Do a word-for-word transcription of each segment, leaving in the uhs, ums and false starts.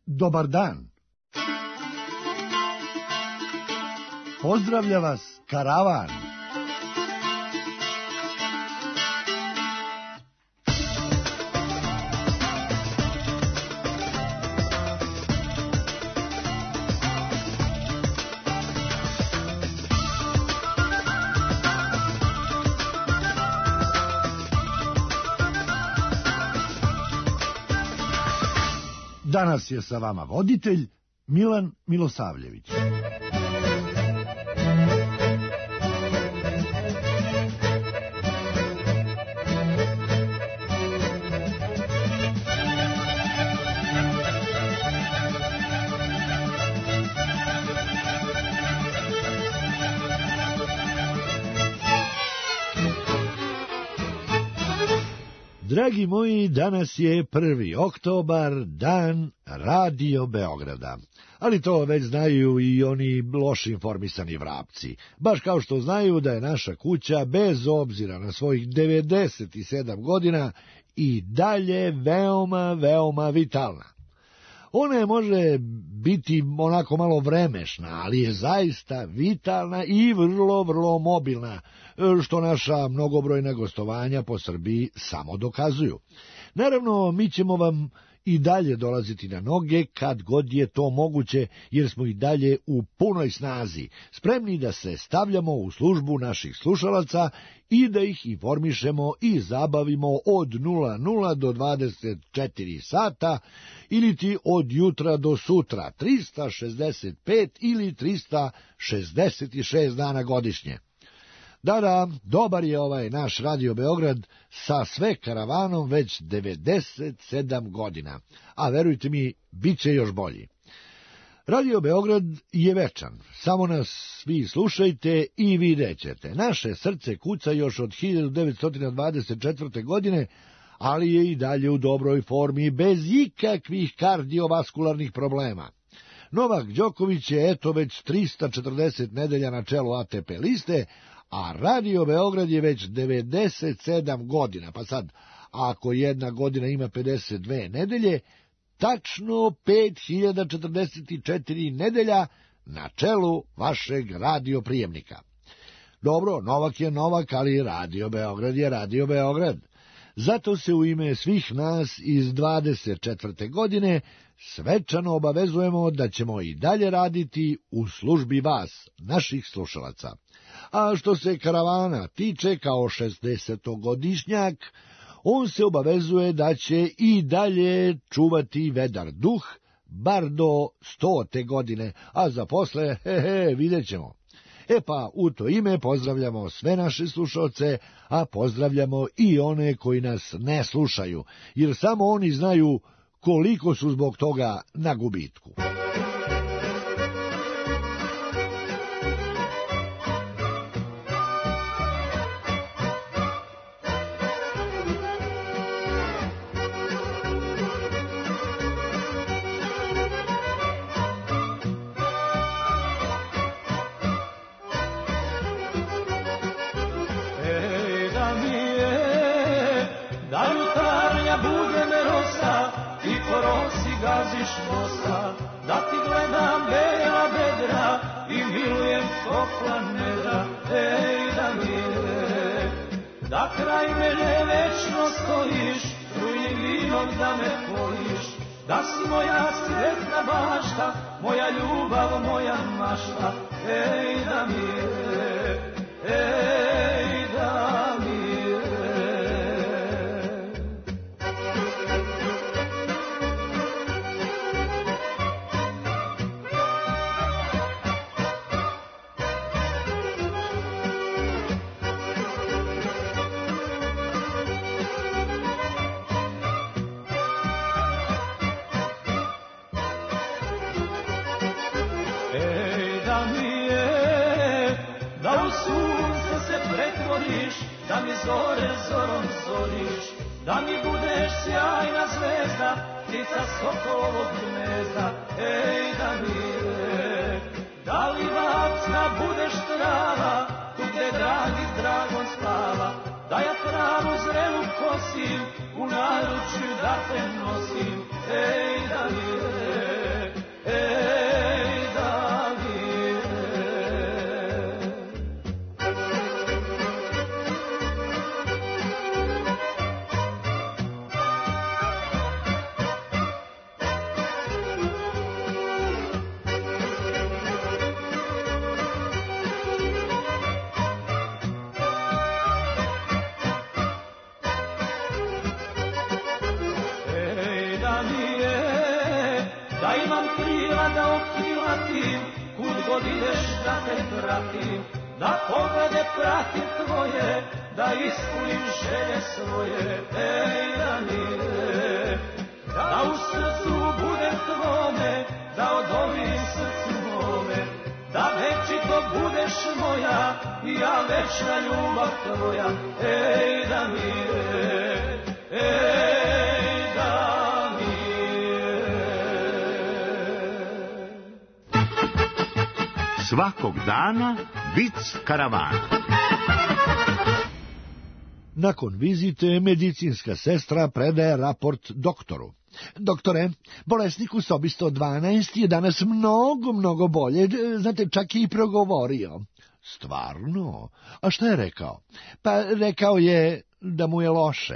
dobar dan. Pozdravlja vas karavan. Danas je sa vama voditelj Milan Milosavljević. Dragi moji, danas je prvi oktobar, dan Radio Beograda. Ali to već znaju i oni loši informisani vrapci. Baš kao što znaju da je naša kuća, bez obzira na svojih devedeset sedam godina, i dalje veoma, veoma vitalna. Ona je može biti onako malo vremešna, ali je zaista vitalna i vrlo, vrlo mobilna, što naša mnogobrojna gostovanja po Srbiji samo dokazuju. Naravno, mi ćemo vam i dalje dolaziti na noge kad god je to moguće, jer smo i dalje u punoj snazi, spremni da se stavljamo u službu naših slušalaca i da ih informišemo i zabavimo od nula nula do dvadeset četiri sata, ili ti od jutra do sutra, trista šezdeset pet ili trista šezdeset šest dana godišnje. Da, da, dobar je ovaj naš Radio Beograd sa sve karavanom već devedeset sedam godina, a verujte mi, bit će još bolji. Radio Beograd je večan, samo nas svi slušajte i vidjet ćete. Naše srce kuca još od hiljadu devetsto dvadeset četvrte. godine, ali je i dalje u dobroj formi, bez ikakvih kardiovaskularnih problema. Novak Đoković je eto već trista četrdeset nedelja na čelu A T P liste, a Radio Beograd je već devedeset sedam godina, pa sad, ako jedna godina ima pedeset dve nedelje, tačno pet hiljada četrdeset četiri nedelja na čelu vašeg radioprijemnika. Dobro, Novak je Novak, ali Radio Beograd je Radio Beograd. Zato se u ime svih nas iz dvadeset četvrte. godine svečano obavezujemo da ćemo i dalje raditi u službi vas, naših slušalaca. A što se karavana tiče, kao šezdesetogodišnjak, on se obavezuje da će i dalje čuvati vedar duh, bar do stote godine, a za posle, he he, vidjet ćemo. E pa, u to ime pozdravljamo sve naše slušalce, a pozdravljamo i one koji nas ne slušaju, jer samo oni znaju koliko su zbog toga na gubitku. Da ti gledam bela bedra i milujem topla nedra, ej da mi je, da kraj mene večno stojiš, rujnim vinom da me poliš, da si moja sretna bašta, moja ljubav, moja mašta, ej da mi je, ej da mi je. Da mi zore zorom zoriš, da mi budeš sjajna zvezda, ptica sokolovog gnezda, ej da mi je, da li vacna budeš trava, tu gde dragi s dragom spava, da ja pravu zrelu kosim, u naručju da te nosim, ej da mi je. da imam krila da okilatim, kud god ideš da te pratim, da poglede pratim tvoje, da ispunim želje svoje, ej Damire, da u srcu budem tvome, da odovim srcu mome, da večito budeš moja, ja večna ljubav tvoja, ej Damire, ej Damire. Svakog dana vic karavana. Nakon vizite, medicinska sestra predaje raport doktoru. Doktore, bolesnik u sobi sto dvanaest je danas mnogo, mnogo bolje, znate, čak je i progovorio. Stvarno? A šta je rekao? Pa rekao je da mu je loše.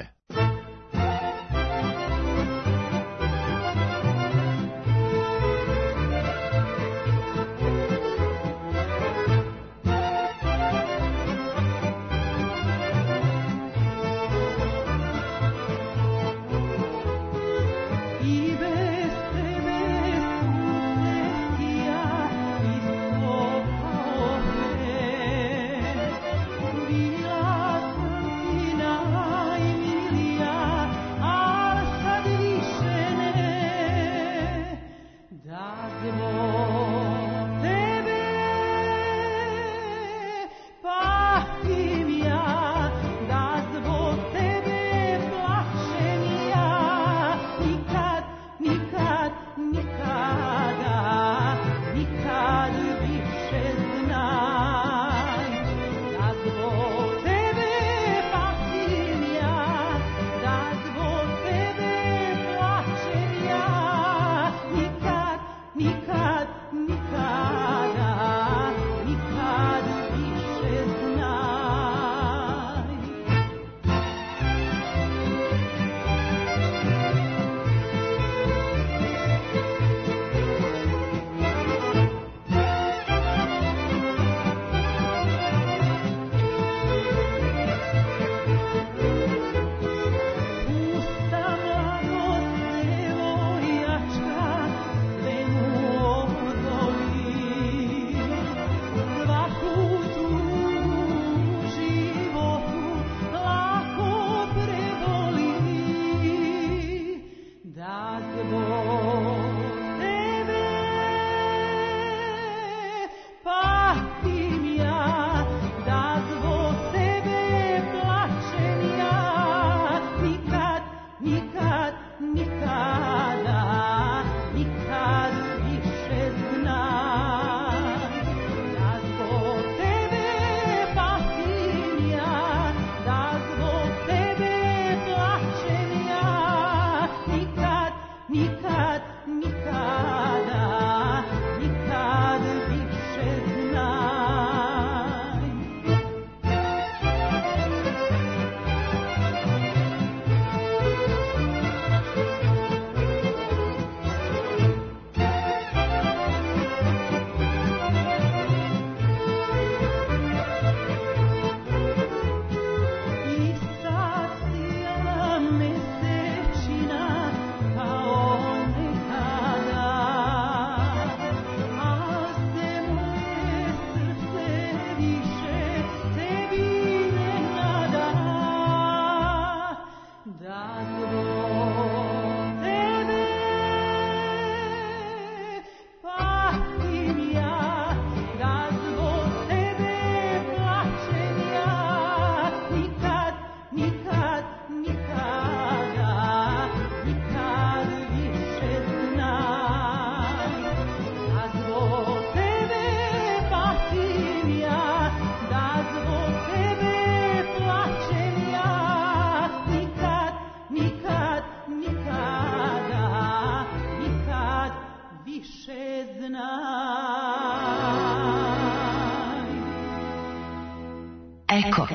Eko.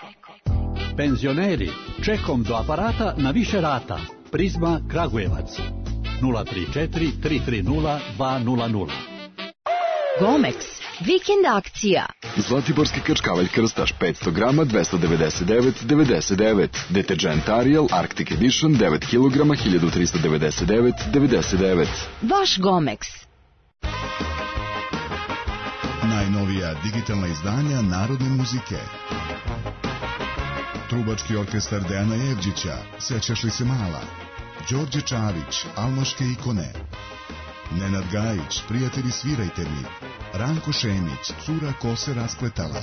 Penzioneri, čekom do aparata na više rata. Prizma Kragujevac. nula tri četiri tri tri nula dva nula nula. Gomex, Vikend akcija. Zlatiborski krčkavalj krstaš petsto grama dvesta devedeset devet devedeset devet. Deterđent Ariel Arctic Edition devet kilograma hiljadu trista devedeset devet devedeset devet. Vaš Gomex. Najnovija digitalna izdanja narodne muzike. Trubački orkestar Dejana Jevđića, Sećaš li se mala? Đorđe Čavić, Almaške ikone. Nenad Gajić, Prijatelji svirajte mi. Ranko Šemić, Cura ko se raspletala.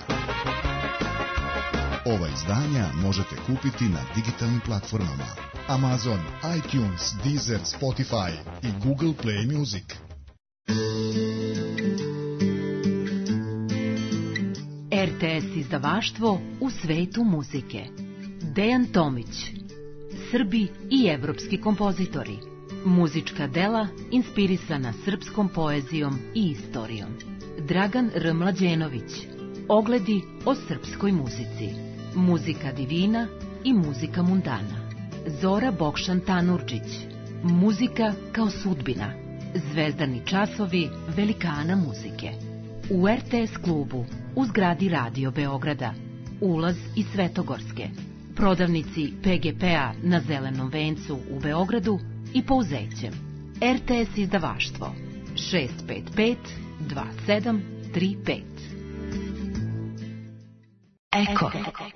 Ova izdanja možete kupiti na digitalnim platformama Amazon, iTunes, Deezer, Spotify i Google Play Music. R T S izdavaštvo u svetu muzike. Dejan Tomić. Srbi i evropski kompozitori. Muzička dela inspirisana srpskom poezijom i istorijom. Dragan R. Mlađenović. Ogledi o srpskoj muzici. Muzika divina i muzika mundana. Zora Bokšan Tanurđić. Muzika kao sudbina. Zvezdani časovi velikana muzike. U R T S klubu u zgradi Radio Beograda. Ulaz iz Svetogorske. Prodavnici P G P-a na Zelenom vencu u Beogradu i Pouzećem. R T S izdavaštvo šest pet pet dva sedam tri pet. Eko.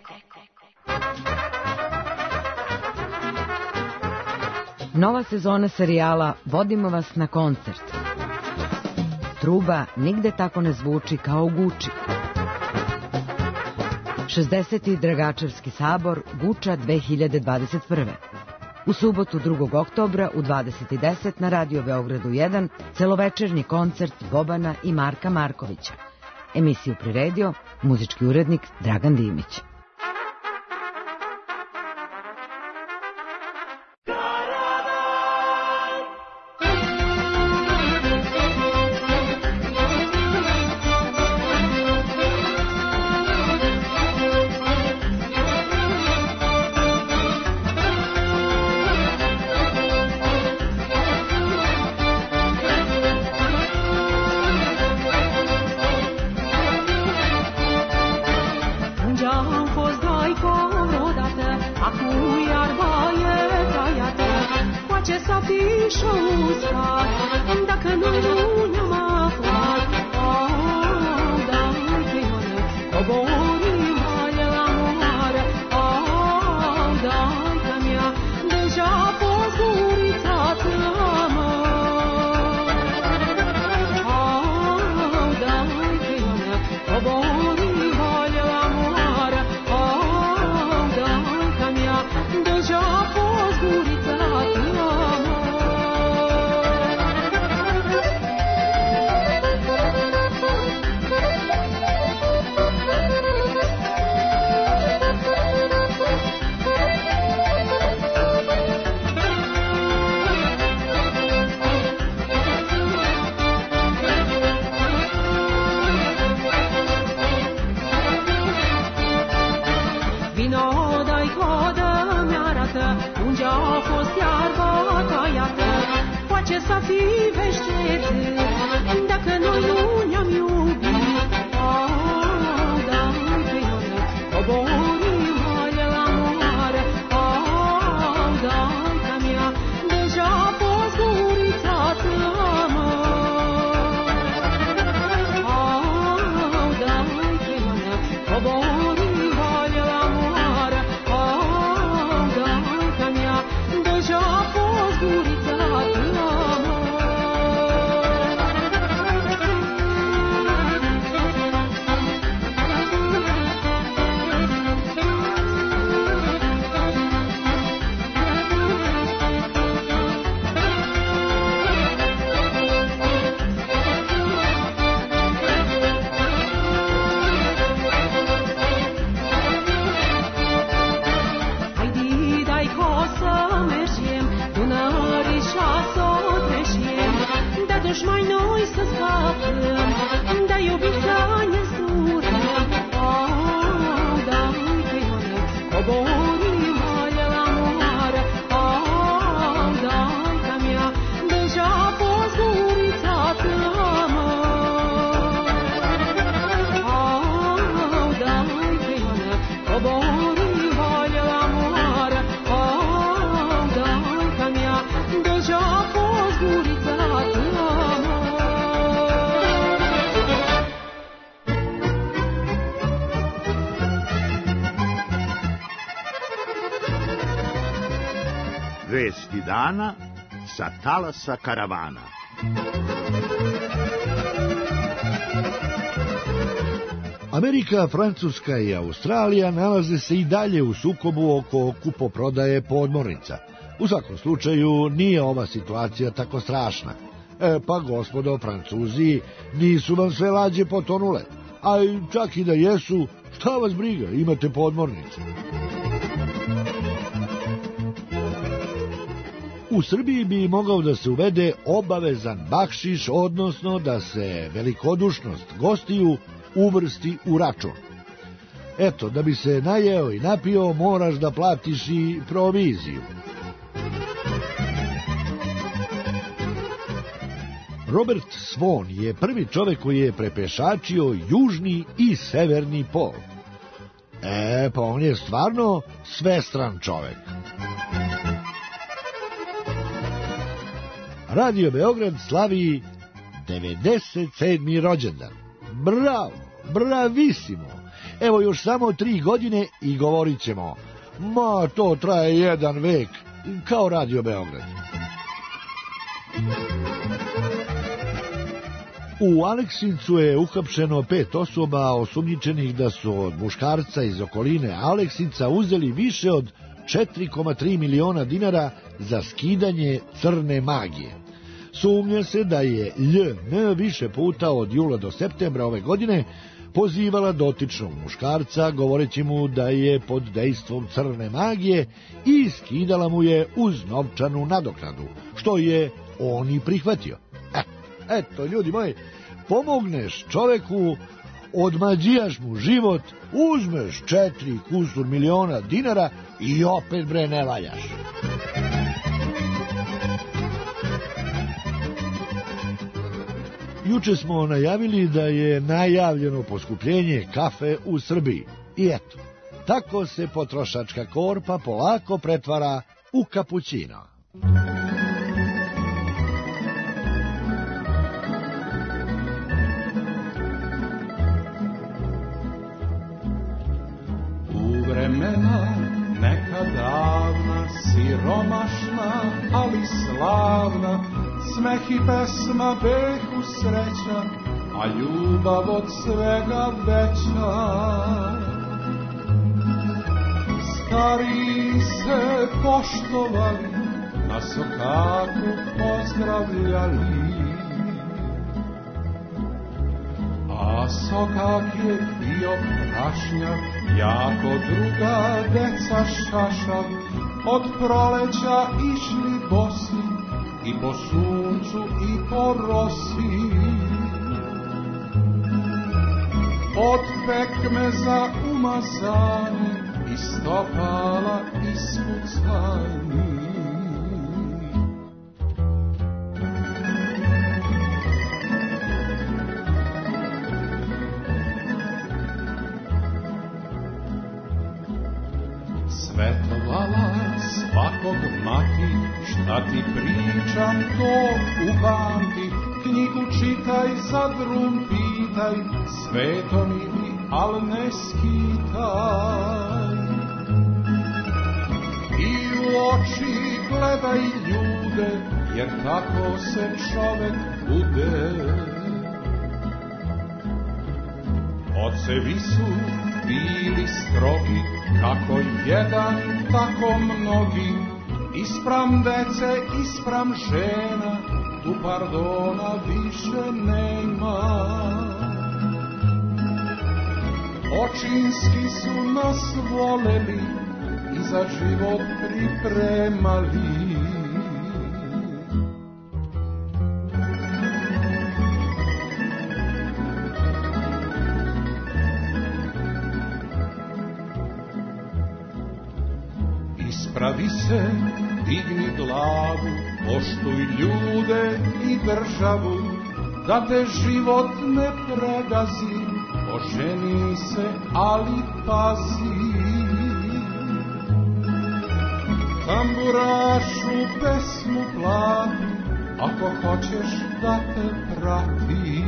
Nova sezona serijala Vodimo vas na koncert. Truba nigde tako ne zvuči kao u Guči. šezdeseti Dragačevski sabor, Guča dve hiljade dvadeset prve. U subotu drugog oktobra u dvadeset i deset na Radio Beogradu jedan celovečernji koncert Bobana i Marka Markovića. Emisiju priredio muzički urednik Dragan Dimić. Down dana sa talasa karavana. Amerika, Francuska i Australija nalaze se i dalje u sukobu oko kupoprodaje podmornica. U svakom slučaju nije ova situacija tako strašna. E, pa gospodo Francuzi, nisu vam sve lađe potonule. A čak i da jesu, šta vas briga, imate podmornice. U Srbiji bi mogao da se uvede obavezan bakšiš, odnosno da se velikodušnost gostiju uvrsti u račun. Eto, da bi se najeo i napio, moraš da platiš i proviziju. Robert Swan je prvi čovek koji je prepešačio južni i severni pol. E, pa on je stvarno svestran čovek. Radio Beograd slavi devedeset sedmi rođendan. Bravo, bravisimo. Evo još samo tri godine i govorit ćemo. Ma, to traje jedan vek, kao Radio Beograd. U Aleksincu je uhapšeno pet osoba osumnjičenih da su od muškarca iz okoline Aleksinca uzeli više od četiri zarez tri miliona dinara za skidanje crne magije. Sumnja se da je L N više puta od jula do septembra ove godine pozivala dotičnog muškarca govoreći mu da je pod dejstvom crne magije i skidala mu je uz novčanu nadoknadu, što je on i prihvatio. E, eto, ljudi moji, pomogneš čoveku, odmađijaš mu život, uzmeš četiri kusur miliona dinara i opet bre ne valjaš. Juče smo najavili da je najavljeno poskupljenje kafe u Srbiji. I eto, tako se potrošačka korpa polako pretvara u kapućino. U vremena neka davna, siromašna, ali slavna, smeh i pesma behu sreća, a ljubav od svega veća. Stariji se poštovali, na sokaku pozdravljali, a sokak je bio prašnjak, jako druga deca šašav, od proleća išli bosi, i po suncu i po rosi. Od pekmeza umazani i stopala ispucani. Svetovala svakog mati, šta ti pričam to upamti, knjigu čitaj, za drum pitaj, svetom idi, al ne skitaj. I u oči gledaj ljude, jer tako se čovek bude. Ocevi su bili strogi, kako jedan, tako mnogi, ispram dece, ispram žena, tu pardona više nema. Očinski su nas voleli i za život pripremali. Ispravi se, digni glavu, poštuj ljude i državu, da te život ne pregazi, oženi se, ali pazi. Tamburašu pesmu plati, ako hoćeš da te prati.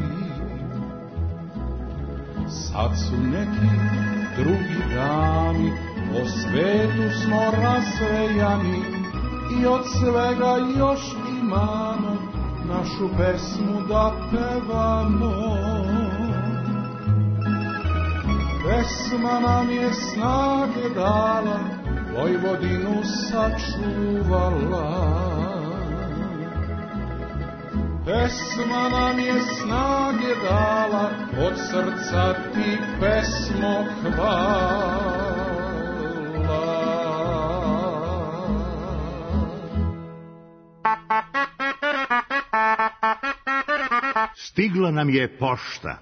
Sad su neki drugi dani, po svetu smo razvejani, i od svega još imamo našu pesmu da pevamo. Pesma nam je snage dala, Vojvodinu sačuvala. Pesma nam je snage dala, od srca ti pesmo hvala. Stigla nam je pošta.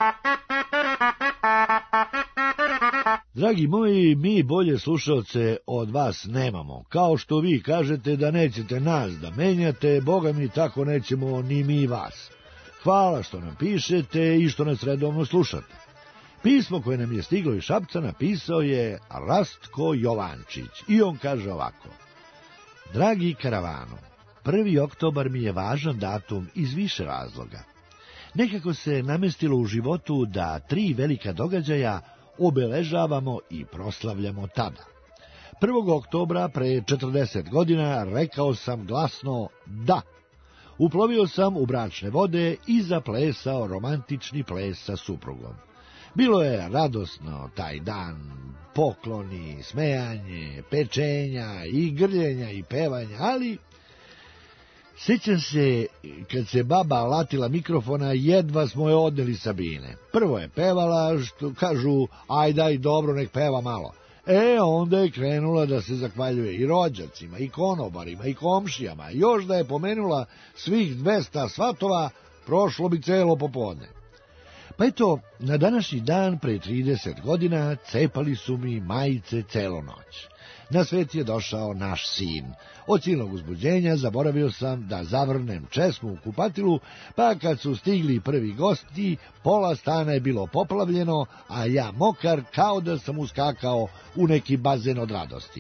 Dragi moji, mi bolje slušalce od vas nemamo. Kao što vi kažete da nećete nas da menjate, Boga mi tako nećemo ni mi vas. Hvala što nam pišete i što nas redovno slušate. Pismo koje nam je stiglo iz Šapca napisao je Rastko Jovančić i on kaže ovako. Dragi karavano, prvi oktobar mi je važan datum iz više razloga. Nekako se namestilo u životu da tri velika događaja obeležavamo i proslavljamo tada. Prvog oktobra pre četrdeset godina rekao sam glasno da. Uplovio sam u bračne vode i zaplesao romantični ples sa suprugom. Bilo je radosno taj dan, pokloni, smejanje, pečenja i grljenja i pevanja, ali sjećam se, kad se baba latila mikrofona, jedva smo je odneli sa bine. Prvo je pevala, što kažu, aj daj dobro, nek peva malo. E, onda je krenula da se zahvaljuje i rođacima, i konobarima, i komšijama. Još da je pomenula svih dvesta svatova, prošlo bi celo popodne. Pa eto, na današnji dan, pre trideset godina, cepali su mi majice celo noć. Na svet je došao naš sin. Od silnog uzbuđenja zaboravio sam da zavrnem česmu u kupatilu, pa kad su stigli prvi gosti, pola stana je bilo poplavljeno, a ja mokar kao da sam uskakao u neki bazen od radosti.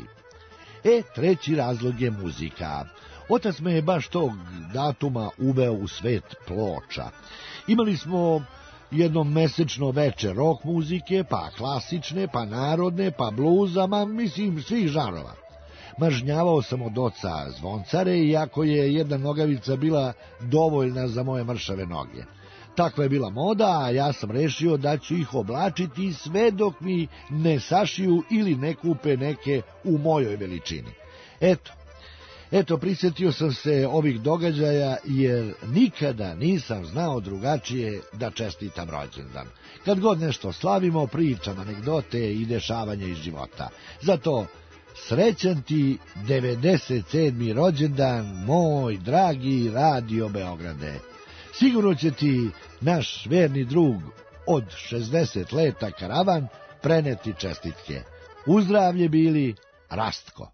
E, treći razlog je muzika. Otac me je baš tog datuma uveo u svet ploča. Imali smo jednom mesečno veče rock muzike, pa klasične, pa narodne, pa bluza, ma mislim svih žanrova. Mažnjavao sam od oca zvoncare, iako je jedna nogavica bila dovoljna za moje mršave noge. Takva je bila moda, a ja sam rešio da ću ih oblačiti sve dok mi ne sašiju ili ne kupe neke u mojoj veličini. Eto, Eto, prisjetio sam se ovih događaja jer nikada nisam znao drugačije da čestitam rođendan. Kad god nešto slavimo, pričam anegdote i dešavanja iz života. Zato srećan ti devedeset sedmi rođendan, moj dragi Radio Beograde. Sigurno će ti naš verni drug od šezdeset leta Karavan preneti čestitke. Uzdravlje bili, Rastko.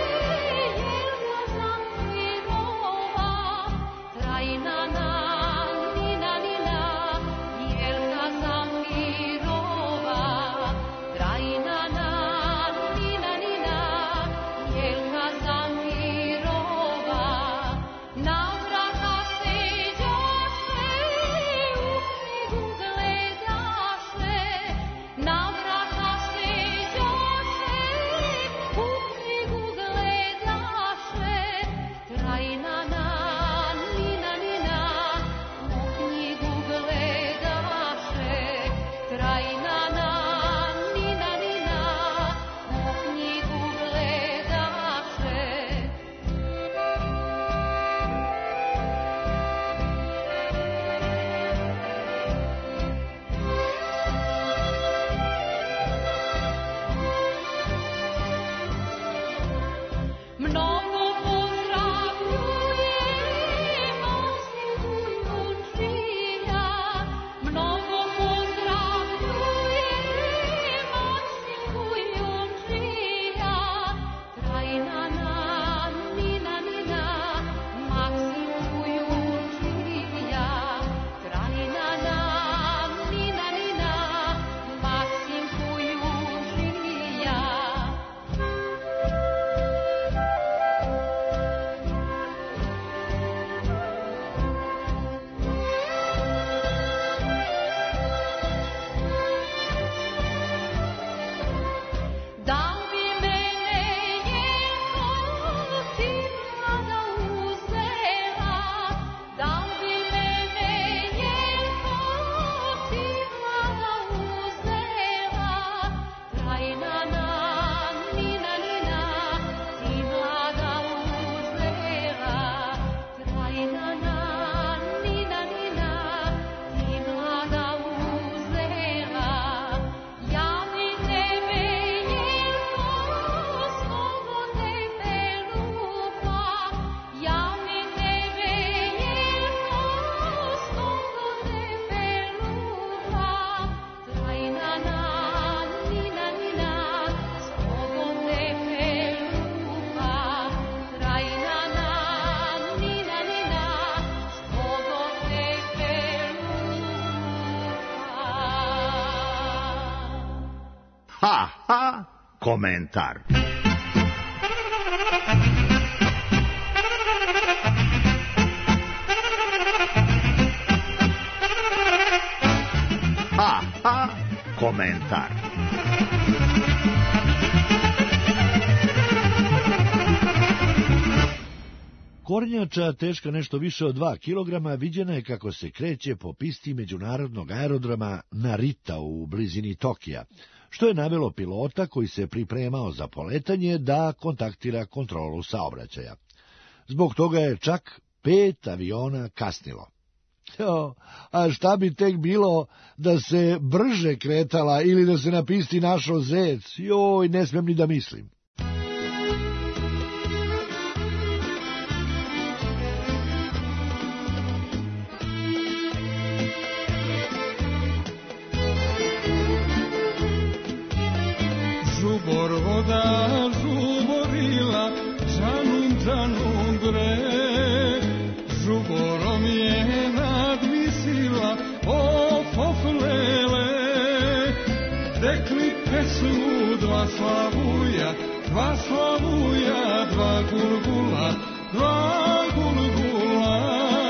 Na Ha, ha, komentar. Ha, ha, komentar. Kornjača, teška nešto više od dva kilograma, viđena je kako se kreće po pisti međunarodnog aerodroma Narita u blizini Tokija, što je navelo pilota koji se pripremao za poletanje da kontaktira kontrolu saobraćaja. Zbog toga je čak pet aviona kasnilo. Jo, a šta bi tek bilo da se brže kretala ili da se na pisti našao zec? Joj, ne smijem ni da mislim. Žubor voda žuborila, džanum, džanum bre, žuborom je nadvisila, of, of, lele, dekli pesmu dva slavuja, dva slavuja, dva gulgula, dva gulgula,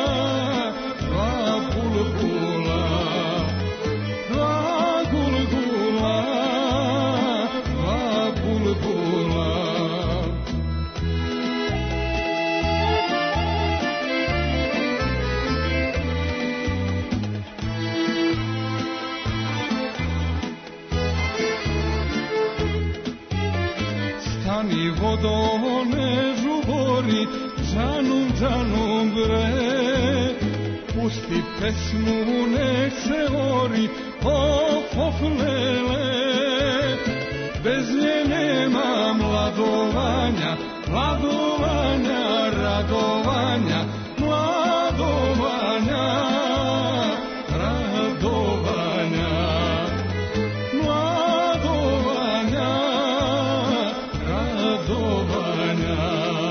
dva bulgula, dva gulgula, dva bulgula. Stani vodo ne žubori, džanum, džanum bre, pusti pesmu nek se ori, of, of, lele, bez nje nema mladovanja, mladovanja, radovanja, mladovanja, radovanja, mladovanja, radovanja.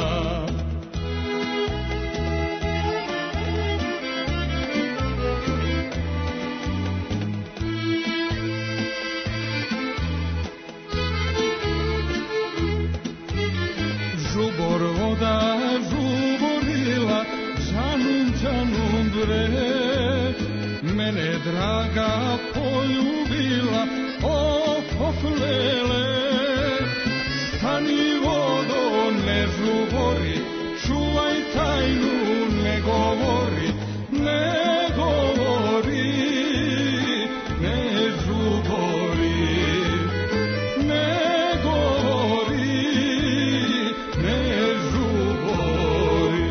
Žubor voda žuborila, džanum, džanum bre, mene draga poljubila, of, of, lele, stani vodo ne žubori, čuvaj tajnu, ne govori, ne govori, ne žubori, ne govori, ne žubori.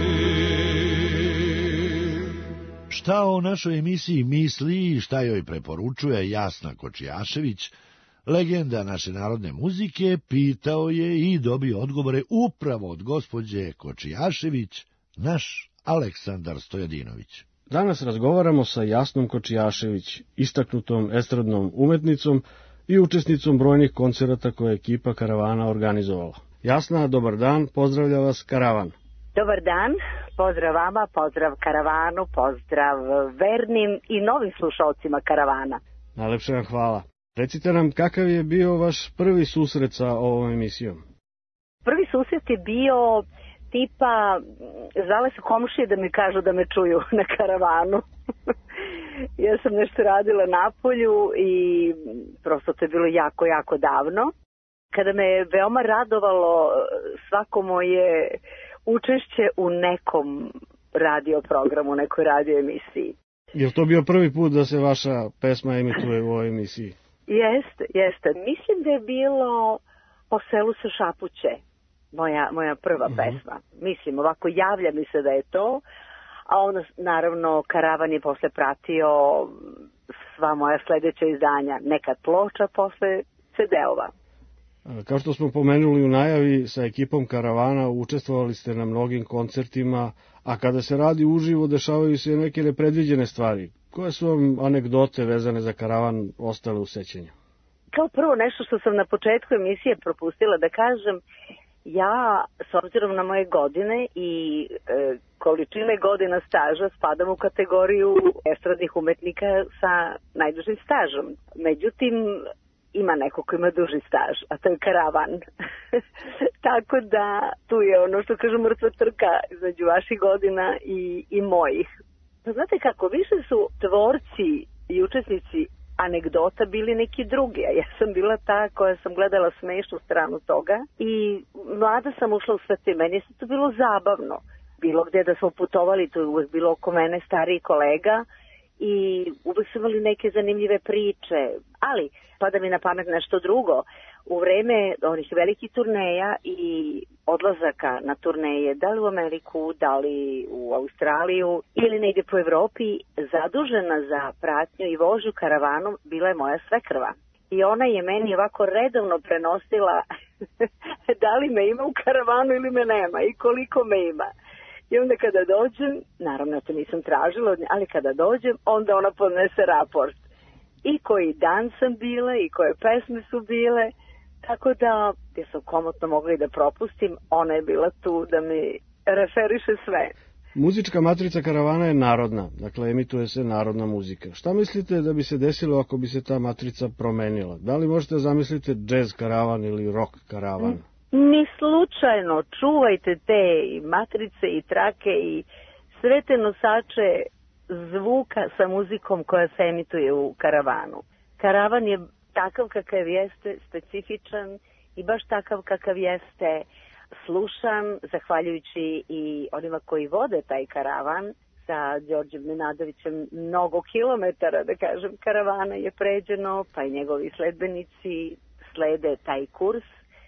Šta o našoj emisiji misli i šta joj preporučuje Jasna Kočijašević, legenda naše narodne muzike, pitao je i dobio odgovore upravo od gospođe Kočijašević, naš Aleksandar Stojadinović. Danas razgovaramo sa Jasnom Kočijašević, istaknutom estradnom umetnicom i učesnicom brojnih koncerata koje je ekipa Karavana organizovala. Jasna, dobar dan, pozdravlja vas Karavan. Dobar dan, pozdrav vama, pozdrav Karavanu, pozdrav vernim i novim slušalcima Karavana. Najlepše vam hvala. Recite nam, kakav je bio vaš prvi susret sa ovom emisijom? Prvi susret je bio tipa, zvale su komšije da mi kažu da me čuju na Karavanu. Ja sam nešto radila napolju i prosto to je bilo jako, jako davno. Kada me je veoma radovalo svako moje učešće u nekom radio programu, u nekoj radio emisiji. Je li to bio prvi put da se vaša pesma emituje u ovoj emisiji? Jeste, jeste. Mislim da je bilo Po selu se šapuće, moja, moja prva uh-huh. pesma. Mislim, ovako javlja mi se da je to, a onda naravno Karavan je posle pratio sva moja sledeća izdanja, nekad ploča, posle ce de-ova. Kao što smo pomenuli u najavi, sa ekipom Karavana učestvovali ste na mnogim koncertima, a kada se radi uživo dešavaju se neke nepredviđene stvari. Koje su vam anegdote vezane za Karavan ostale u sećanju? Kao prvo, nešto što sam na početku emisije propustila da kažem, ja s obzirom na moje godine i e, količine godina staža spadam u kategoriju estradnih umetnika sa najdužim stažom. Međutim, ima neko ko ima duži staž, a to je karavan. Tako da tu je ono što kažu mrtva trka između vaših godina i, i mojih. Pa znate kako, više su tvorci i učesnici anegdota bili neki drugi, a ja sam bila ta koja sam gledala smešnu stranu toga i mlada sam ušla u sve te, meni je to bilo zabavno. Bilo gde da smo putovali, to je uvek bilo oko mene stariji kolega i uvek su imali neke zanimljive priče, ali pada mi na pamet nešto drugo. U vreme onih velikih turneja i odlazaka na turneje, da li u Ameriku, da li u Australiju ili negdje po Evropi, zadužena za pratnju i vožnju karavanom bila je moja svekrva. I ona je meni ovako redovno prenosila da li me ima u karavanu ili me nema i koliko me ima. I onda kada dođem, naravno to nisam tražila, ali kada dođem, onda ona podnese raport. I koji dan sam bila i koje pesme su bile, tako da gdje sam komotno mogla i da propustim, ona je bila tu da mi referiše sve. Muzička matrica karavana je narodna, dakle emituje se narodna muzika. Šta mislite da bi se desilo ako bi se ta matrica promenila? Da li možete zamisliti džez karavan ili rock karavan? Mm. Ni slučajno, čuvajte te i matrice i trake i sve te nosače zvuka sa muzikom koja se emituje u karavanu. Karavan je takav kakav jeste, specifičan i baš takav kakav jeste slušan, zahvaljujući i onima koji vode taj karavan. Sa Đorđem Nenadovićem mnogo kilometara, da kažem, karavana je pređeno, pa i njegovi sledbenici slede taj kurs.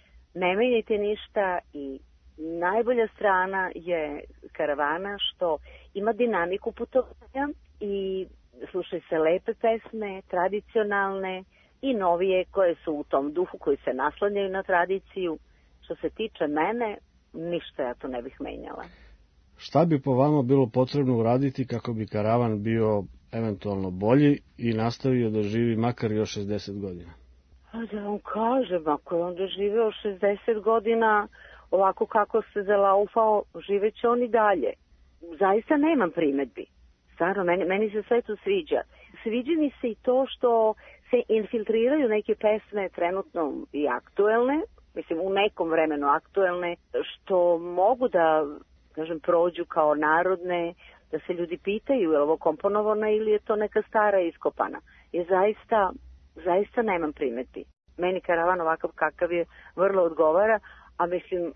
Ne menjajte ništa i najbolja strana je karavana što ima dinamiku putovanja i slušaju se lepe pesme, tradicionalne i novije koje su u tom duhu, koji se naslanjaju na tradiciju. Što se tiče mene, ništa ja to ne bih menjala. Šta bi po vama bilo potrebno uraditi kako bi karavan bio eventualno bolji i nastavio da živi makar još šezdeset godina? Da vam kažem, ako je on doživeo šezdeset godina, ovako kako se zalaufao, živeće on i dalje. Zaista nemam primedbi. Stvarno, meni, meni se sve to sviđa. Sviđa mi se i to što se infiltriraju neke pesme trenutno i aktuelne, mislim u nekom vremenu aktuelne, što mogu da, kažem, prođu kao narodne, da se ljudi pitaju je li ovo komponovana ili je to neka stara iskopana. I zaista, zaista nemam primeti. Meni karavan ovakav kakav je vrlo odgovara, a mislim,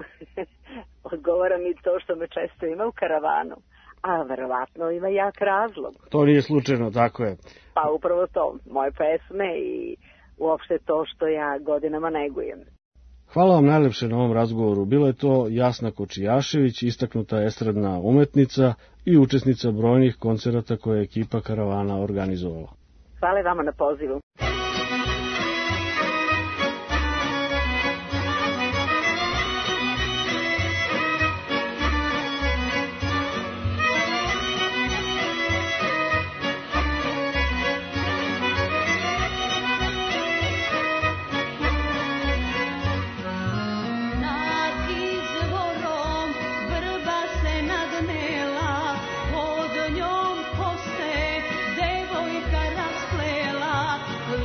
odgovara mi to što me često ima u karavanu. A verovatno ima jak razlog. To nije slučajno, tako je. Pa upravo to, moje pesme i uopšte to što ja godinama negujem. Hvala vam najlepše na ovom razgovoru. Bila je to Jasna Kočijašević, istaknuta estradna umetnica i učesnica brojnih koncerata koje je ekipa karavana organizovala. Hvala vama na pozivu. Devojka rasplela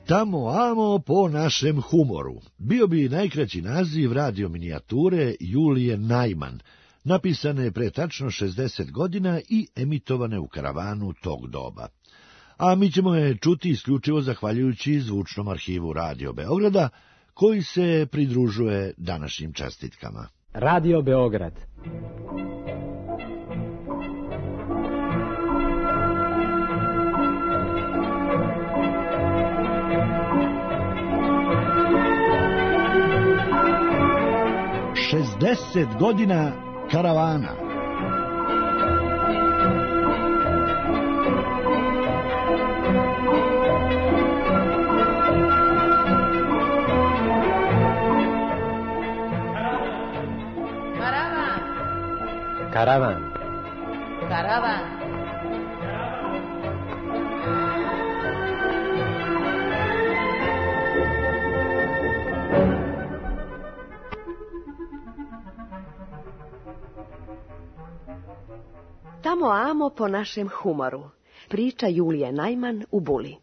Tamo amo po našem humoru. Bio bi najkraći naziv radio minijature Julije Najman, napisane pre tačno šezdeset godina i emitovane u karavanu tog doba. A mi ćemo je čuti isključivo zahvaljujući zvučnom arhivu Radio Beograda, koji se pridružuje današnjim čestitkama. Radio Beograd. šezdeset godina karavana. Karavan. Karavan. Tamo amo po našem humoru. Priča Julije Najman u Buli.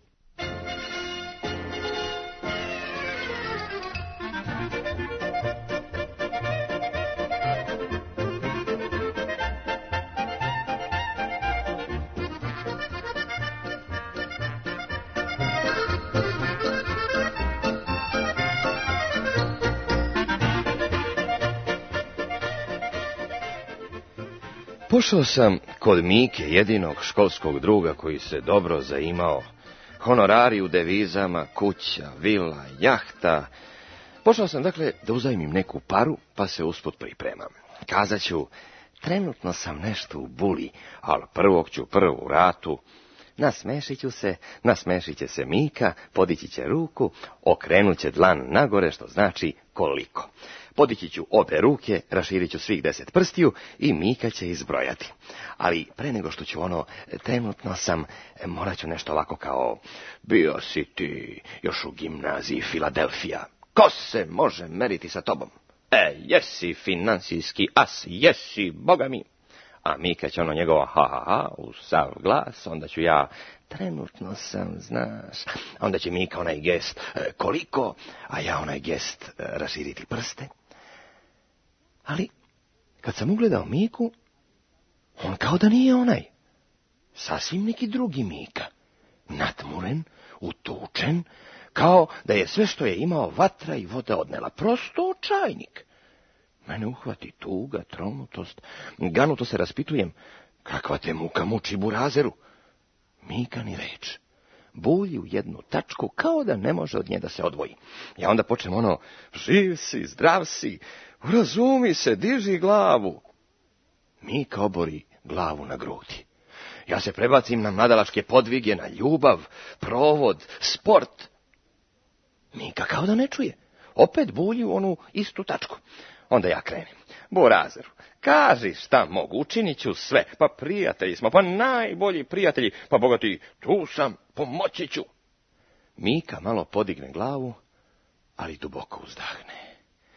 Pošao sam kod Mike, jedinog školskog druga koji se dobro zaimao. Honorari u devizama, kuća, vila, jahta. Pošao sam dakle da uzajmim neku paru, pa se usput pripremam. Kazaću, trenutno sam nešto u Buli, ali prvog ću prvu ratu. Nasmešit ću se, nasmešit će se Mika, podići će ruku, okrenut će dlan nagore, što znači koliko. Podići ću obe ruke, raširit ću svih deset prstiju i Mika će izbrojati. Ali pre nego što ću ono, trenutno sam, morat ću nešto ovako kao, bio si ti još u gimnaziji Filadelfija. Ko se može meriti sa tobom? E, jesi finansijski as, jesi, boga mi. A Mika će ono njegovo ha ha ha u sav glas, onda ću ja, trenutno sam, znaš, onda će Mika onaj gest, e, koliko, a ja onaj gest, e, raširiti prste. Ali, kad sam ugledao Miku, on kao da nije onaj. Sasvim neki drugi Mika. Natmuren, utučen, kao da je sve što je imao vatra i voda odnela. Prosto očajnik. Mene uhvati tuga, tronutost. Ganuto se raspitujem, kakva te muka muči burazeru. Mika ni reč. Bulji u jednu tačku, kao da ne može od nje da se odvoji. Ja onda počnem ono, živ si, zdrav si, razumi se, diži glavu. Mika obori glavu na grudi. Ja se prebacim na mladalačke podvige, na ljubav, provod, sport. Mika kao da ne čuje. Opet bulji u onu istu tačku. Onda ja krenem. Burazeru, kaži šta mogu, učinit ću sve. Pa prijatelji smo, pa najbolji prijatelji. Pa bogati, tu sam, pomoći ću. Mika malo podigne glavu, ali duboko uzdahne.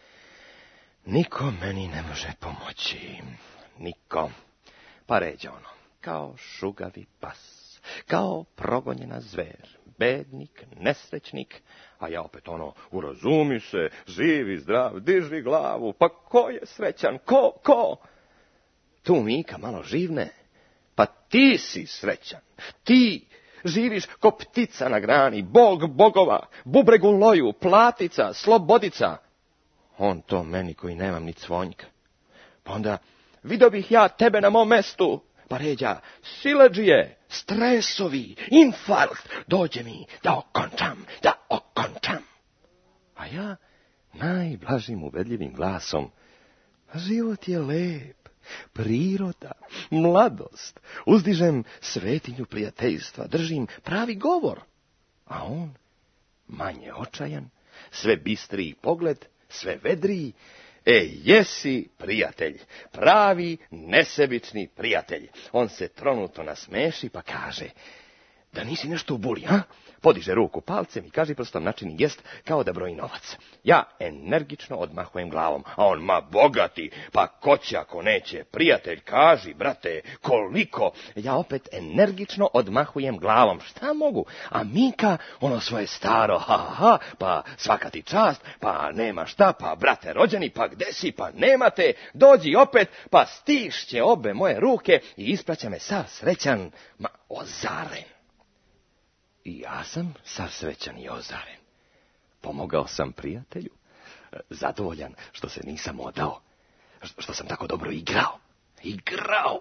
Niko meni ne može pomoći. Niko. Pa ređe ono, kao šugavi pas, kao progonjena zver, bednik, nesrećnik, a ja opet ono, urazumi se, živi, zdrav, diži glavu, pa ko je srećan, ko, ko? Tu Mika malo živne, pa ti si srećan, ti živiš ko ptica na grani, bog bogova, bubreg u loju, platica, slobodica. On to meni koji nemam ni cvonjka. Pa onda, vidio bih ja tebe na mom mestu. Pa ređa, siledžije, stresovi, infarkt, dođe mi da okončam, da okončam. A ja, najblažim uvedljivim glasom, život je lep, priroda, mladost, uzdižem svetinju prijateljstva, držim pravi govor. A on, manje očajan, sve bistriji pogled, sve vedriji, e, jesi prijatelj, pravi nesebični prijatelj. On se tronuto nasmeši pa kaže, da nisi nešto u buli, a? Podiže ruku palcem i kaži prstom načini gest kao da broji novac. Ja energično odmahujem glavom, a on, ma bogati, pa ko će ako neće? Prijatelj, kaži, brate, koliko? Ja opet energično odmahujem glavom, šta mogu? A Mika, ono svoje staro, ha, ha, ha, pa svaka ti čast, pa nema šta, pa brate rođeni, pa gde si, pa nemate, dođi opet, pa stišće obe moje ruke i ispraća me sav srećan, ma ozaren. I ja sam sav srećan i ozaren. Pomogao sam prijatelju, zadovoljan što se nisam odao, što sam tako dobro igrao. Igrao.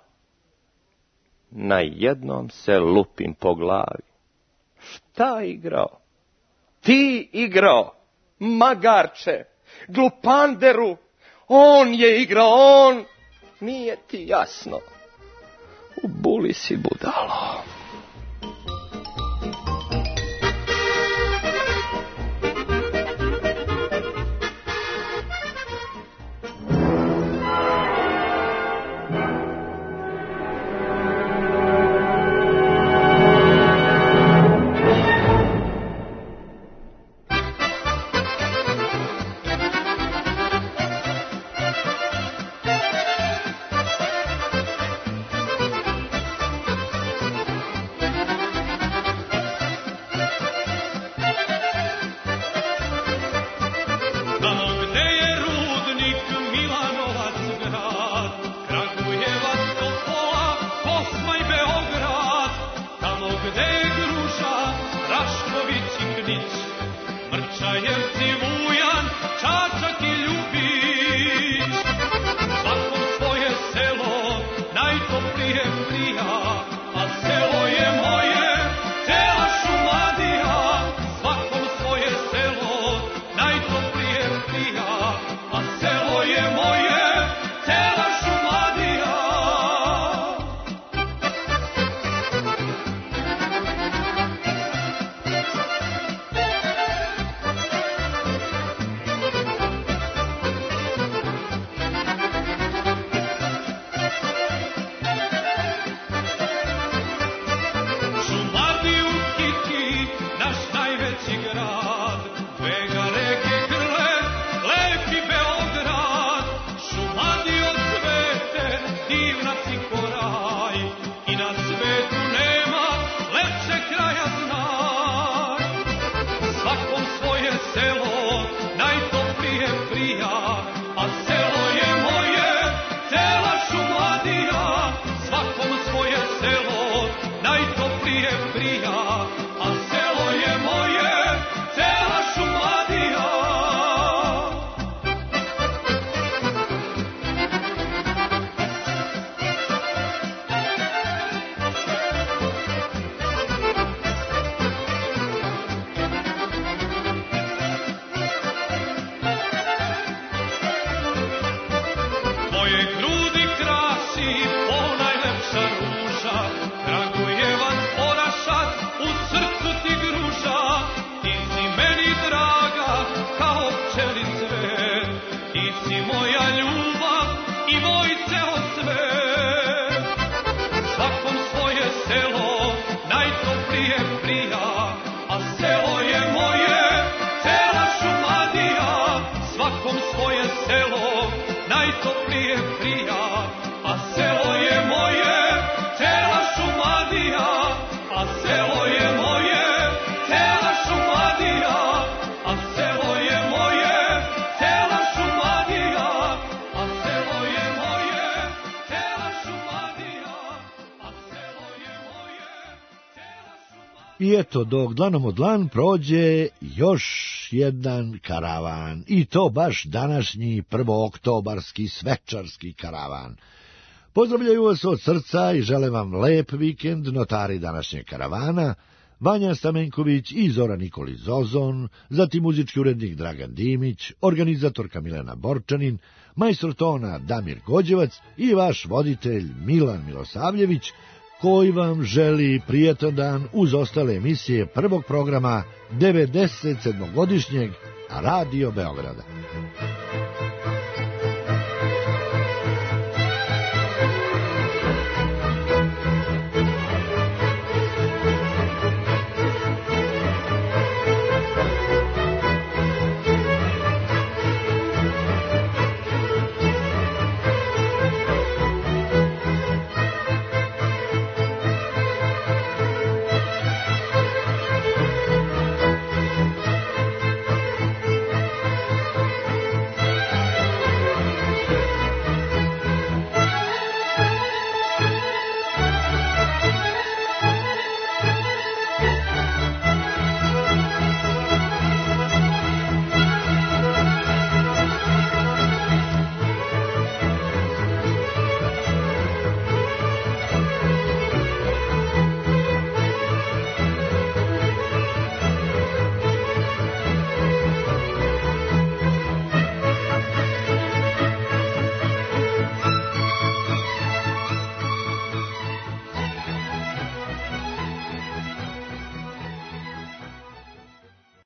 Najednom se lupim po glavi. Šta igrao? Ti igrao, magarče, glupanderu. On je igrao, on. Nije ti jasno. U buli si budalo. I eto, dok dlanom od dlan prođe još jedan karavan, i to baš današnji prvooktobarski svečarski karavan. Pozdravljaju vas od srca i žele vam lep vikend notari današnjeg karavana, Vanja Stamenković i Zoran Nikolić Zozon, zatim muzički urednik Dragan Dimić, organizatorka Milena Borčanin, majstor tona Damir Gođevac i vaš voditelj Milan Milosavljević, koji vam želi prijatan dan uz ostale emisije prvog programa devedeset sedmogodišnjeg Radio Beograda.